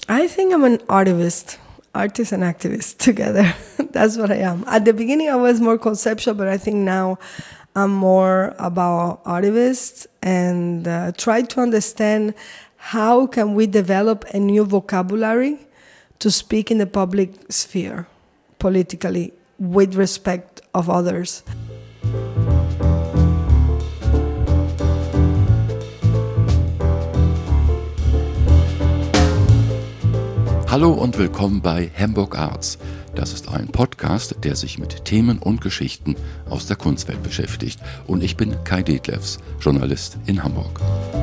I think I'm an artist and activist together. That's what I am. At the beginning, I was more conceptual, but I think now I'm more about artists and try to understand how can we develop a new vocabulary to speak in the public sphere politically with respect of others. Hallo und willkommen bei Hamburg Arts. Das ist ein Podcast, der sich mit Themen und Geschichten aus der Kunstwelt beschäftigt. Und ich bin Kai Detlefs, Journalist in Hamburg.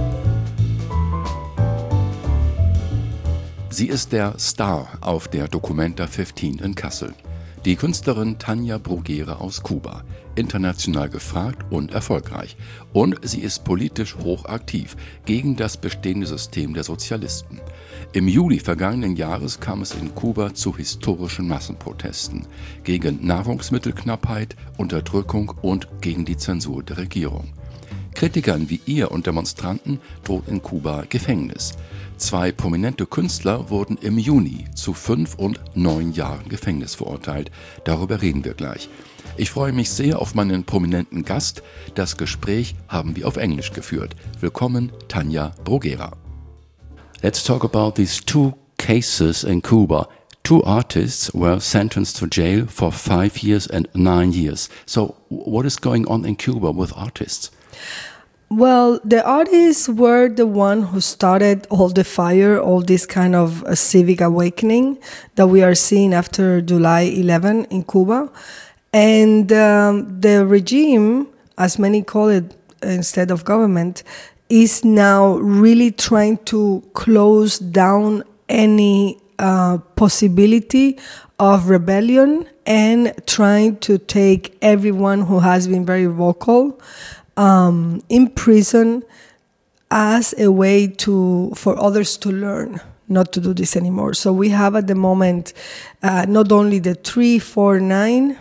Sie ist der Star auf der Documenta 15 in Kassel. Die Künstlerin Tania Bruguera aus Kuba, international gefragt und erfolgreich. Und sie ist politisch hochaktiv gegen das bestehende System der Sozialisten. Im Juli vergangenen Jahres kam es in Kuba zu historischen Massenprotesten gegen Nahrungsmittelknappheit, Unterdrückung und gegen die Zensur der Regierung. Kritikern wie ihr und Demonstranten droht in Kuba Gefängnis. 2 prominente Künstler wurden im Juni zu 5 und 9 Jahren Gefängnis verurteilt. Darüber reden wir gleich. Ich freue mich sehr auf meinen prominenten Gast. Das Gespräch haben wir auf Englisch geführt. Willkommen, Tania Bruguera. Let's talk about these 2 cases in Cuba. 2 artists were sentenced to jail for 5 years and 9 years. So what is going on in Cuba with artists? Well, the artists were the one who started all the fire, all this kind of a civic awakening that we are seeing after July 11 in Cuba. And the regime, as many call it instead of government, is now really trying to close down any possibility of rebellion and trying to take everyone who has been very vocal in prison as a way for others to learn not to do this anymore. So we have at the moment not only the 349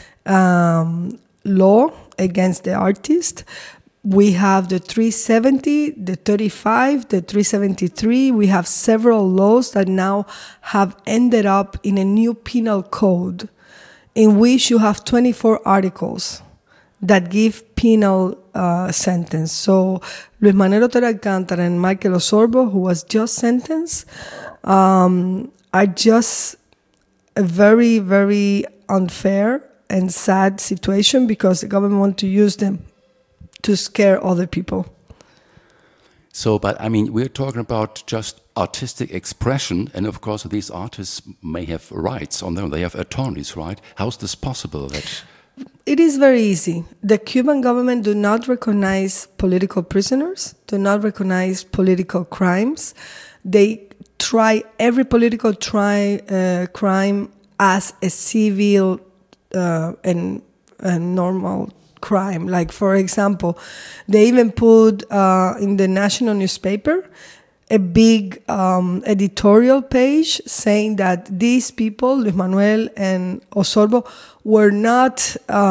law against the artist, we have the 370, the 35, the 373. We have several laws that now have ended up in a new penal code in which you have 24 articles that give penal sentence. So Luis Manuel Otero Alcántara and Michael Osorbo, who was just sentenced, are just a very, very unfair and sad situation because the government wants to use them to scare other people. So, but I mean, we're talking about just artistic expression, and of course these artists may have rights on them. They have attorneys, right? How's this possible? It is very easy. The Cuban government do not recognize political prisoners, do not recognize political crimes. They try every political crime as a civil and normal crime. Like, for example, they even put in the national newspaper a big editorial page saying that these people, Luis Manuel and Osorbo, were not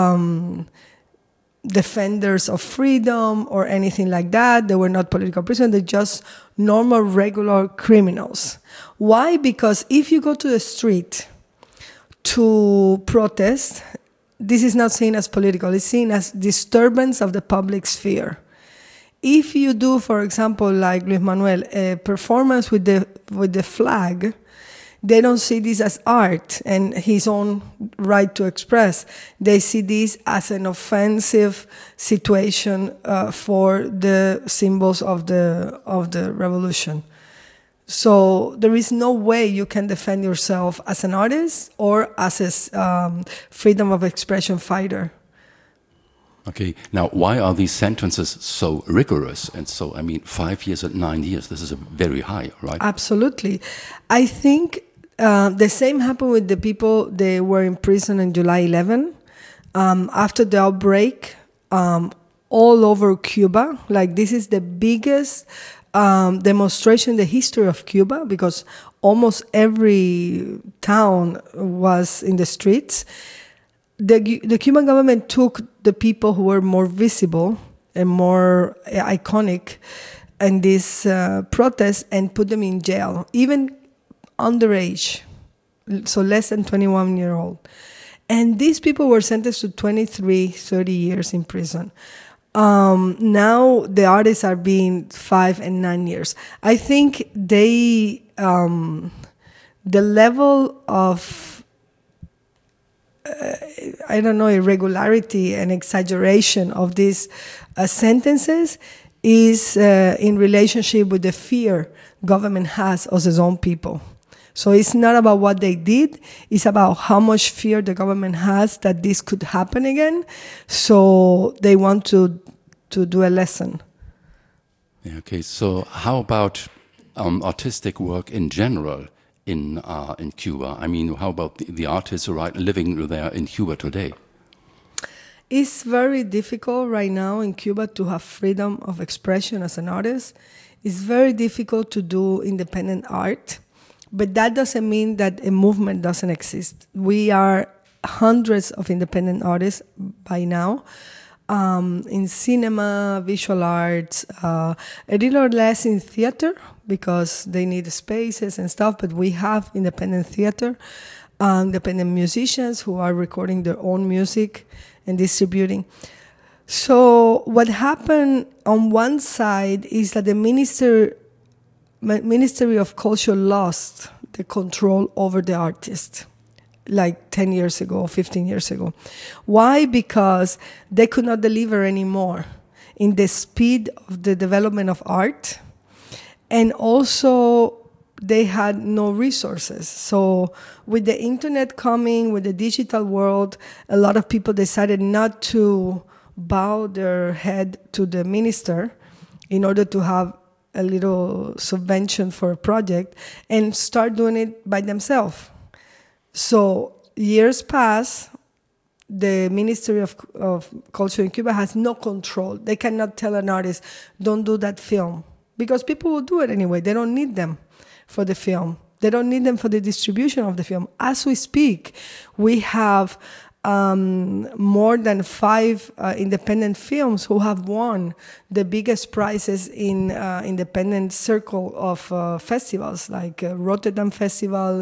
defenders of freedom or anything like that. They were not political prisoners. They're just normal, regular criminals. Why? Because if you go to the street to protest, this is not seen as political. It's seen as disturbance of the public sphere. If you do, for example, like Luis Manuel, a performance with the flag, they don't see this as art and his own right to express. They see this as an offensive situation for the symbols of the revolution. So there is no way you can defend yourself as an artist or as a freedom of expression fighter. Okay, now why are these sentences so rigorous? And so, I mean, 5 years and 9 years, this is very high, right? Absolutely. I think the same happened with the people they were in prison on July 11. After the outbreak, all over Cuba, like this is the biggest demonstration in the history of Cuba because almost every town was in the streets. The Cuban government took the people who were more visible and more iconic in this protest and put them in jail. Even underage, so less than 21 year old. And these people were sentenced to 23, 30 years in prison. Now the artists are being 5 and 9 years. I think the level of, irregularity and exaggeration of these sentences is in relationship with the fear government has of its own people. So it's not about what they did, it's about how much fear the government has that this could happen again. So they want to do a lesson. Yeah, okay, so how about artistic work in general in Cuba? I mean, how about the artists who are living there in Cuba today? It's very difficult right now in Cuba to have freedom of expression as an artist. It's very difficult to do independent art. But that doesn't mean that a movement doesn't exist. We are hundreds of independent artists by now in cinema, visual arts, a little less in theater because they need spaces and stuff, but we have independent theater, independent musicians who are recording their own music and distributing. So what happened on one side is that the Ministry of Culture lost the control over the artist like 10 years ago, 15 years ago. Why? Because they could not deliver anymore in the speed of the development of art, and also they had no resources. So with the internet coming, with the digital world, a lot of people decided not to bow their head to the minister in order to have a little subvention for a project and start doing it by themselves. So years pass, the Ministry of Culture in Cuba has no control. They cannot tell an artist, don't do that film, because people will do it anyway. They don't need them for the film. They don't need them for the distribution of the film. As we speak, we have more than 5 independent films who have won the biggest prizes in independent circle of festivals, like Rotterdam Festival,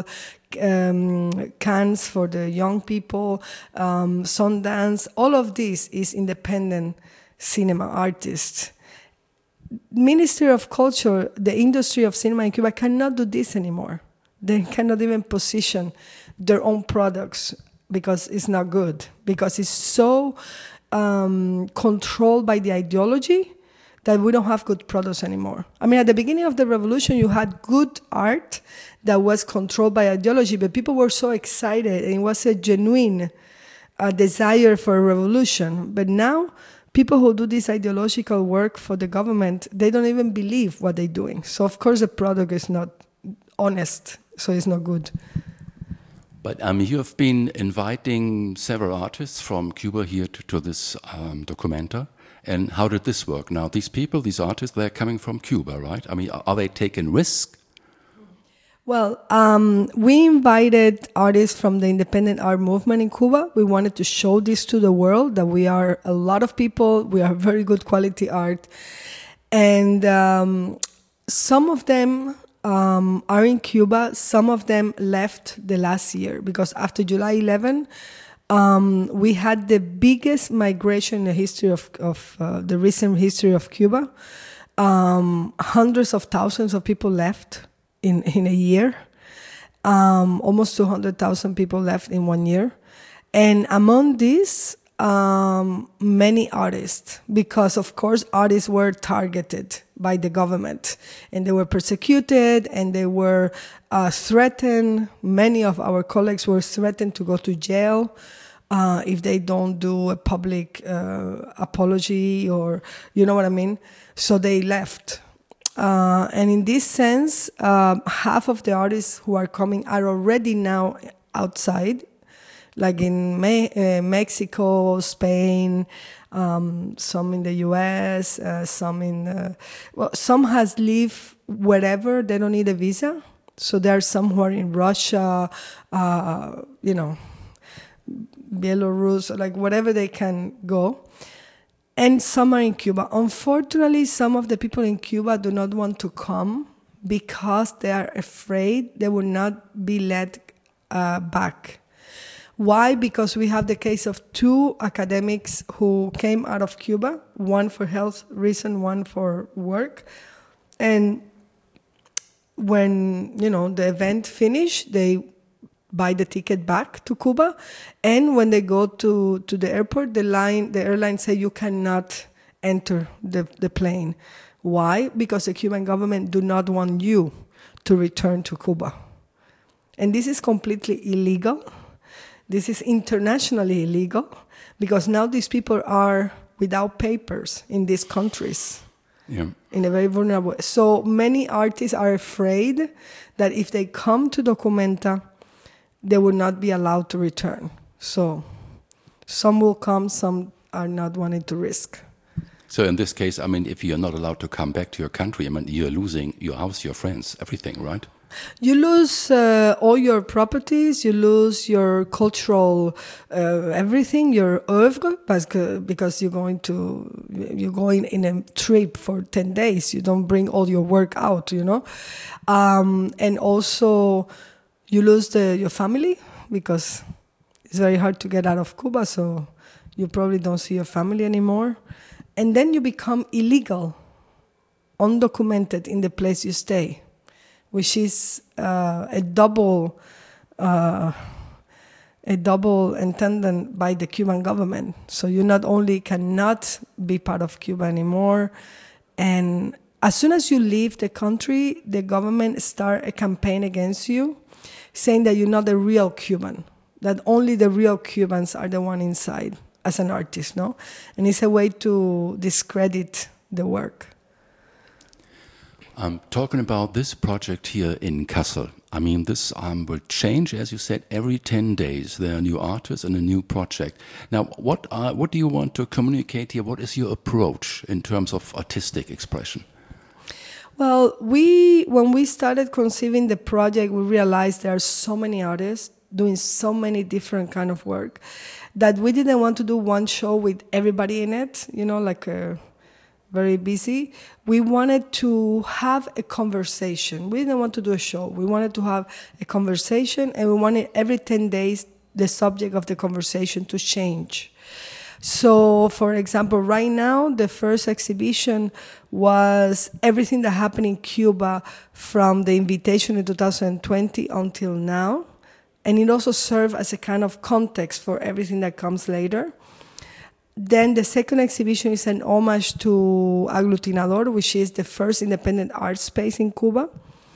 Cannes for the young people, Sundance. All of this is independent cinema artists. Ministry of Culture, the industry of cinema in Cuba cannot do this anymore. They cannot even position their own products because it's not good, because it's so controlled by the ideology that we don't have good products anymore. I mean, at the beginning of the revolution, you had good art that was controlled by ideology, but people were so excited, and it was a genuine desire for a revolution. But now, people who do this ideological work for the government, they don't even believe what they're doing. So, of course, the product is not honest, so it's not good. But you have been inviting several artists from Cuba here to this documenta. And how did this work? Now, these people, these artists, they're coming from Cuba, right? I mean, are they taking risks? Well, we invited artists from the independent art movement in Cuba. We wanted to show this to the world, that we are a lot of people, we are very good quality art. And some of them are in Cuba. Some of them left the last year because after July 11, we had the biggest migration in the history of the recent history of Cuba. Hundreds of thousands of people left in a year. Almost 200,000 people left in 1 year. And among these, many artists, because of course artists were targeted by the government and they were persecuted and they were threatened. Many of our colleagues were threatened to go to jail if they don't do a public apology, or you know what I mean. So they left. And in this sense, half of the artists who are coming are already now outside, like in Mexico, Spain, some in the US, some in, some has lived wherever, they don't need a visa. So there are some who are in Russia, Belarus, like wherever they can go. And some are in Cuba. Unfortunately, some of the people in Cuba do not want to come because they are afraid they will not be let back. Why? Because we have the case of 2 academics who came out of Cuba, one for health reason, one for work. And when, the event finished, they buy the ticket back to Cuba. And when they go to the airport, the airline say you cannot enter the plane. Why? Because the Cuban government do not want you to return to Cuba. And this is completely illegal. This is internationally illegal because now these people are without papers in these countries. Yeah. In a very vulnerable way. So many artists are afraid that if they come to Documenta, they will not be allowed to return. So some will come, some are not wanting to risk. So in this case, if you're not allowed to come back to your country, you're losing your house, your friends, everything, right? You lose all your properties, you lose your cultural everything, your oeuvre, because you're going in a trip for 10 days. You don't bring all your work out, and also you lose your family because it's very hard to get out of Cuba, so you probably don't see your family anymore. And then you become illegal, undocumented in the place you stay, which is a double intended by the Cuban government. So you not only cannot be part of Cuba anymore, and as soon as you leave the country, the government start a campaign against you, saying that you're not a real Cuban, that only the real Cubans are the one inside as an artist, no? And it's a way to discredit the work. Talking about this project here in Kassel, this will change, as you said, every 10 days. There are new artists and a new project. Now, what do you want to communicate here? What is your approach in terms of artistic expression? Well, when we started conceiving the project, we realized there are so many artists doing so many different kind of work that we didn't want to do one show with everybody in it, very busy. We wanted to have a conversation. We didn't want to do a show. We wanted to have a conversation, and we wanted every 10 days the subject of the conversation to change. So, for example, right now, the first exhibition was everything that happened in Cuba from the invitation in 2020 until now. And it also served as a kind of context for everything that comes later. Then the second exhibition is an homage to Aglutinador, which is the first independent art space in Cuba.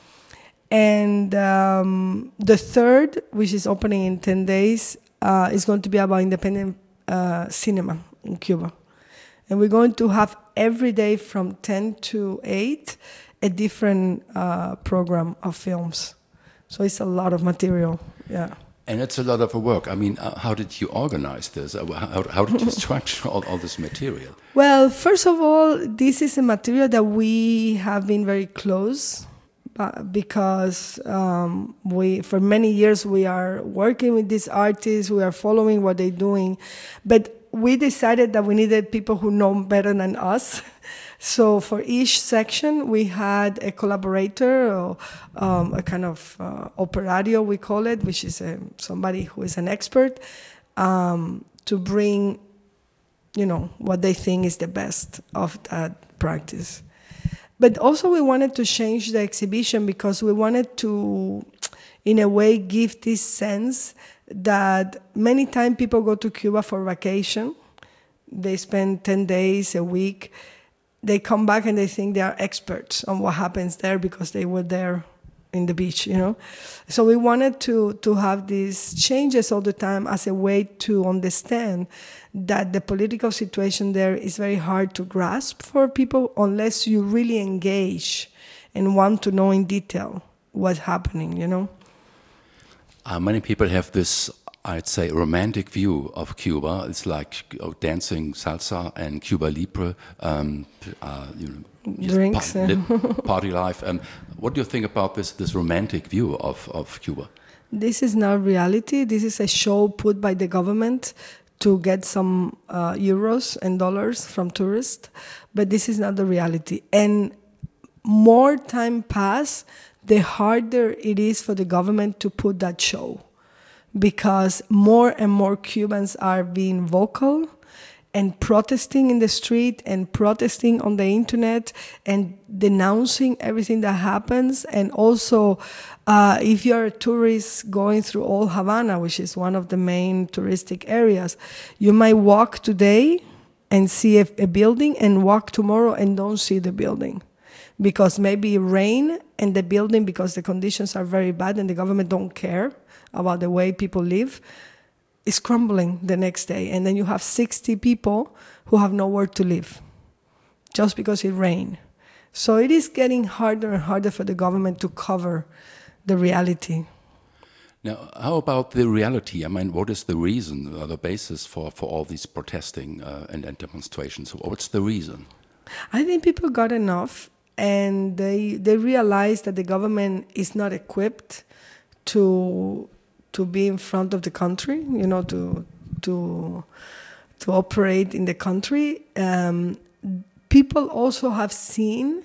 And the third, which is opening in 10 days, is going to be about independent cinema in Cuba. And we're going to have every day from 10 to 8 a different program of films. So it's a lot of material, yeah. And it's a lot of work. How did you organize this? How did you structure all this material? Well, first of all, this is a material that we have been very close because for many years we are working with these artists, we are following what they're doing. But we decided that we needed people who know better than us. So for each section, we had a collaborator, or a kind of operario, we call it, which is somebody who is an expert, to bring, what they think is the best of that practice. But also we wanted to change the exhibition because we wanted to, in a way, give this sense that many times people go to Cuba for vacation. They spend 10 days, a week. They come back and they think they are experts on what happens there because they were there in the beach, So we wanted to have these changes all the time as a way to understand that the political situation there is very hard to grasp for people unless you really engage and want to know in detail what's happening, Many people have this, I'd say, romantic view of Cuba. It's like dancing salsa and Cuba Libre, drinks, party life. What do you think about this romantic view of Cuba? This is not reality. This is a show put by the government to get some euros and dollars from tourists, but this is not the reality. And more time pass, the harder it is for the government to put that show, because more and more Cubans are being vocal and protesting in the street and protesting on the internet and denouncing everything that happens. And also, if you're a tourist going through Old Havana, which is one of the main touristic areas, you might walk today and see a building and walk tomorrow and don't see the building, because maybe rain and the building, because the conditions are very bad and the government don't care about the way people live, is crumbling the next day. And then you have 60 people who have nowhere to live just because it rained. So it is getting harder and harder for the government to cover the reality. Now, how about the reality? I mean, what is the reason, the basis for all these protesting and demonstrations? What's the reason? I think people got enough, and they realized that the government is not equipped to be in front of the country, to operate in the country. People also have seen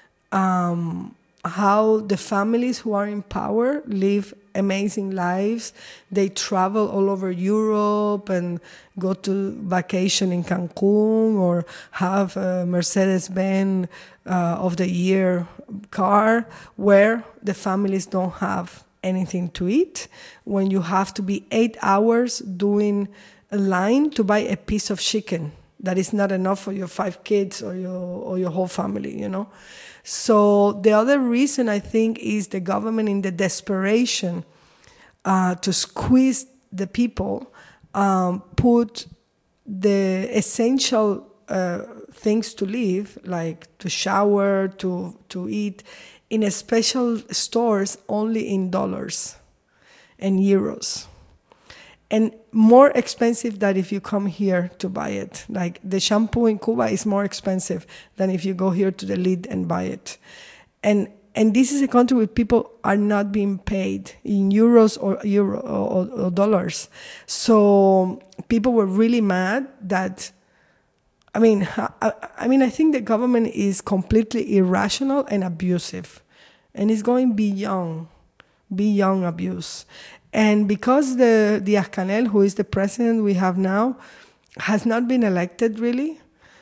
how the families who are in power live amazing lives. They travel all over Europe and go to vacation in Cancun, or have a Mercedes-Benz of the year car, where the families don't have anything to eat, when you have to be 8 hours doing a line to buy a piece of chicken that is not enough for your 5 kids or your whole family, So the other reason, I think, is the government, in the desperation to squeeze the people, put the essential things to live, like to shower, to eat, in a special stores only in dollars and euros. And more expensive than if you come here to buy it. Like the shampoo in Cuba is more expensive than if you go here to the Lid and buy it. And this is a country where people are not being paid in euros or dollars. So people were really mad that, I think the government is completely irrational and abusive, and it's going beyond abuse. And because the Diaz-Canel, who is the president we have now, has not been elected really,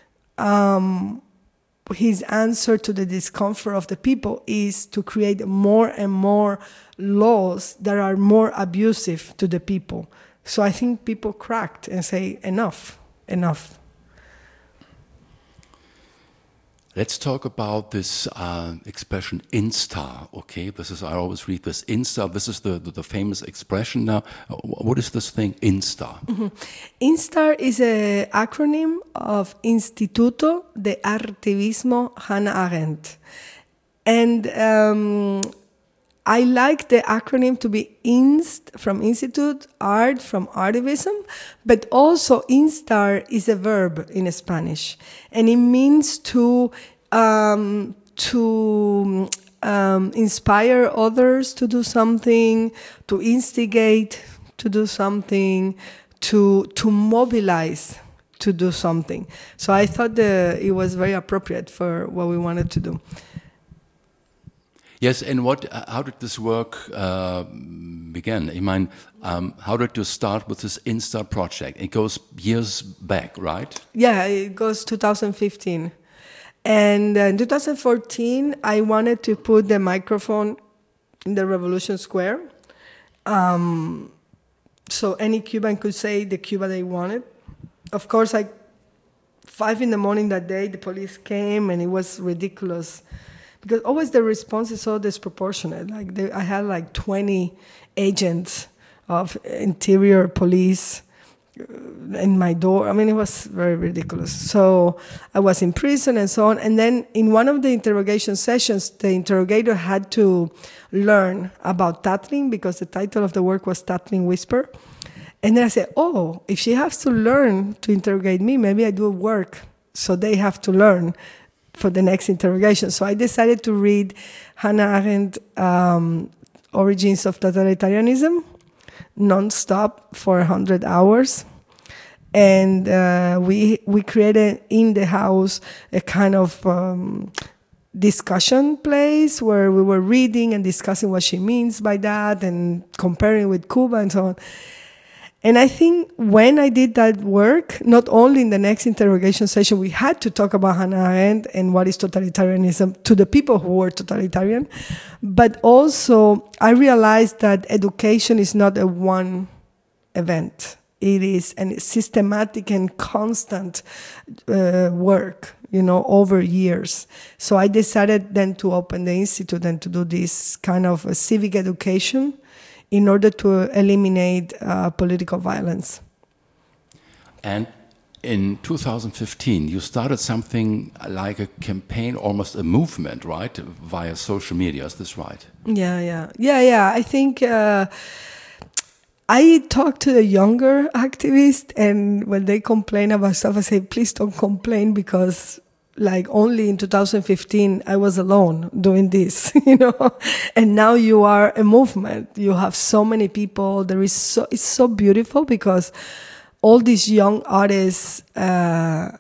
his answer to the discomfort of the people is to create more and more laws that are more abusive to the people. So I think people cracked and say, enough. Let's talk about this expression instar, okay? I always read this instar. This is the famous expression now. What is this thing, instar? Mm-hmm. Instar is an acronym of Instituto de Artivismo Hannah Arendt. And I like the acronym to be INST from Institute, art from artivism, but also instar is a verb in Spanish, and it means to inspire others to do something, to instigate to do something, to mobilize to do something. So I thought it was very appropriate for what we wanted to do. Yes, and how did this work begin? I mean, how did you start with this Instar project? It goes years back, right? Yeah, it goes 2015. And in 2014, I wanted to put the microphone in the Revolution Square. So any Cuban could say the Cuba they wanted. Of course, 5 a.m. that day, the police came, and it was ridiculous. Because always the response is so disproportionate. I had 20 agents of interior police in my door. I mean, it was very ridiculous. So I was in prison and so on. And then in one of the interrogation sessions, the interrogator had to learn about tattling, because the title of the work was Tattling Whisper. And then I said, if she has to learn to interrogate me, maybe I do work so they have to learn for the next interrogation. So I decided to read Hannah Arendt, Origins of Totalitarianism, non-stop for 100 hours. And we created in the house a kind of discussion place where we were reading and discussing what she means by that and comparing with Cuba and so on. And I think when I did that work, not only in the next interrogation session, we had to talk about Hannah Arendt and what is totalitarianism to the people who were totalitarian, but also I realized that education is not a one event. It is a systematic and constant work, over years. So I decided then to open the institute and to do this kind of civic education in order to eliminate political violence. And in 2015, you started something like a campaign, almost a movement, right, via social media. Is this right? Yeah. I think I talk to the younger activists, and when they complain about stuff, I say, please don't complain, because only in 2015 I was alone doing this, and now you are a movement. You have so many people. It's so beautiful because all these young artists, now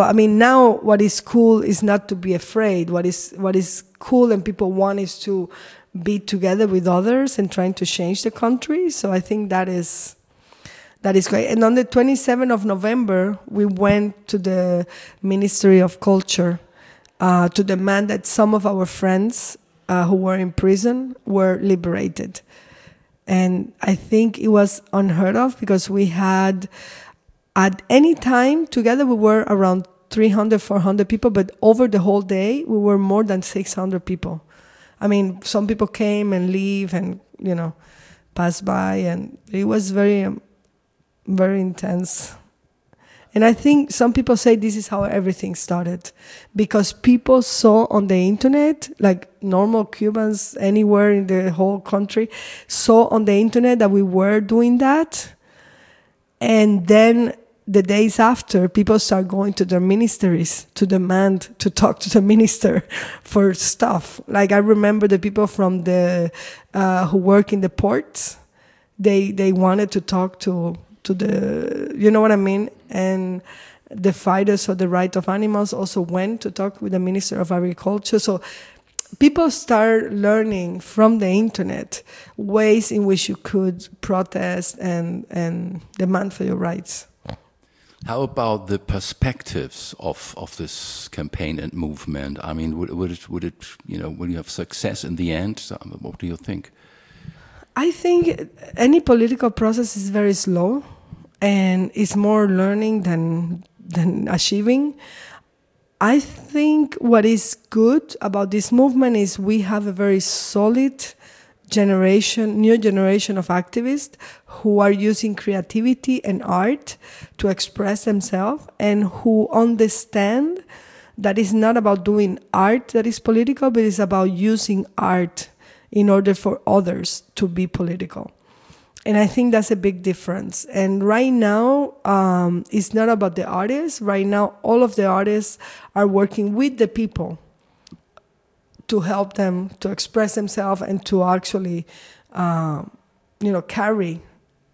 what is cool is not to be afraid. What is cool and people want is to be together with others and trying to change the country. So I think that is great. And on the 27th of November, we went to the Ministry of Culture to demand that some of our friends who were in prison were liberated. And I think it was unheard of, because we had, at any time, together we were around 300, 400 people, but over the whole day, we were more than 600 people. Some people came and leave and, passed by, and it was very... very intense. And I think some people say this is how everything started, because people saw on the internet, normal Cubans anywhere in the whole country, saw on the internet that we were doing that. And then the days after, people start going to their ministries to demand to talk to the minister for stuff. I remember the people from the who work in the ports, they wanted to talk to the, you know what I mean? And the fighters for the right of animals also went to talk with the Minister of Agriculture. So people start learning from the internet ways in which you could protest and demand for your rights. How about the perspectives of this campaign and movement? Would it will you have success in the end? What do you think? I think any political process is very slow, and it's more learning than achieving. I think what is good about this movement is we have a very solid new generation of activists who are using creativity and art to express themselves, and who understand that it's not about doing art that is political, but it's about using art in order for others to be political. And I think that's a big difference. And right now, it's not about the artists. Right now, all of the artists are working with the people to help them to express themselves and to actually, carry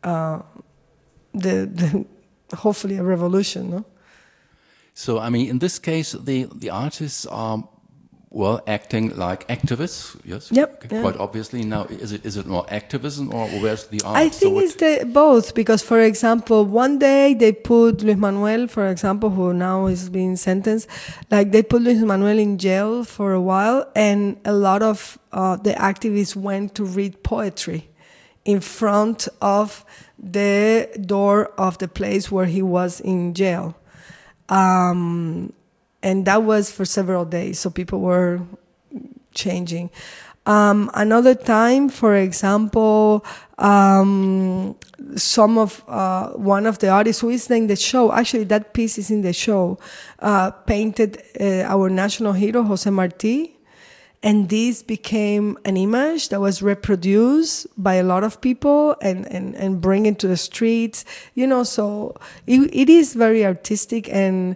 the hopefully a revolution. No? So, in this case, the artists are acting like activists, yes. Yep. Quite obviously. Now, is it more activism, or where's the art? I think it's both, because, for example, one day they put Luis Manuel, for example, who now is being sentenced, they put Luis Manuel in jail for a while, and a lot of the activists went to read poetry in front of the door of the place where he was in jail. And that was for several days, so people were changing. Another time, for example, one of the artists who is in the show, actually that piece is in the show, painted our national hero, Jose Marti, and this became an image that was reproduced by a lot of people and bring it to the streets, so it is very artistic. And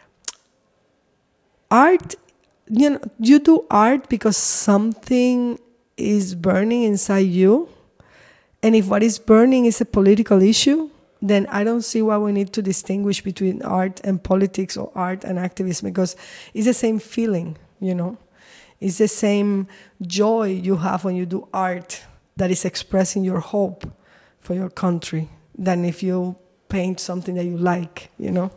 art, you do art because something is burning inside you. And if what is burning is a political issue, then I don't see why we need to distinguish between art and politics or art and activism, because it's the same feeling, It's the same joy you have when you do art that is expressing your hope for your country than if you paint something that you like, you know?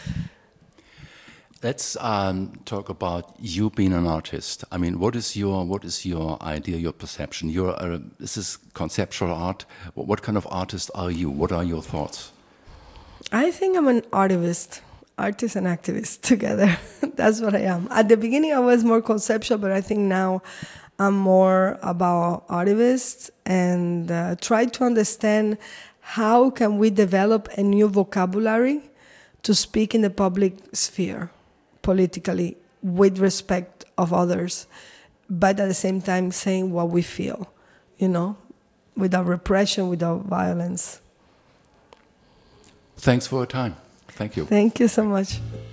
Let's talk about you being an artist. I mean, what is your idea, your perception? This is conceptual art. What kind of artist are you? What are your thoughts? I think I'm an artist and activist together. That's what I am. At the beginning, I was more conceptual, but I think now I'm more about artists and try to understand how can we develop a new vocabulary to speak in the public sphere politically with respect of others, but at the same time saying what we feel, you know, without repression, without violence. Thanks for your time. Thank you. Thank you so much.